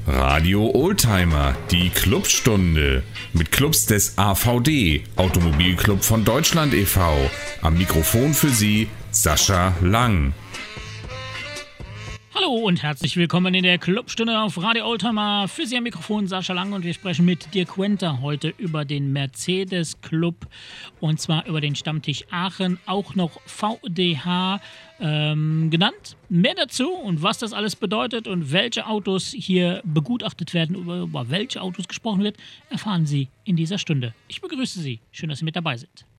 Radio Oldtimer, die Clubstunde mit Clubs des AVD, Automobilclub von Deutschland e.V. Am Mikrofon für Sie Sascha Lang. Hallo und herzlich willkommen in der Clubstunde auf Radio Oldtimer. Für Sie am Mikrofon Sascha Lang und wir sprechen mit Dirk Quenter heute über den Mercedes Club und zwar über den Stammtisch Aachen, auch noch VDH genannt. Mehr dazu und was das alles bedeutet und welche Autos hier begutachtet werden, über welche Autos gesprochen wird, erfahren Sie in dieser Stunde. Ich begrüße Sie. Schön, dass Sie mit dabei sind.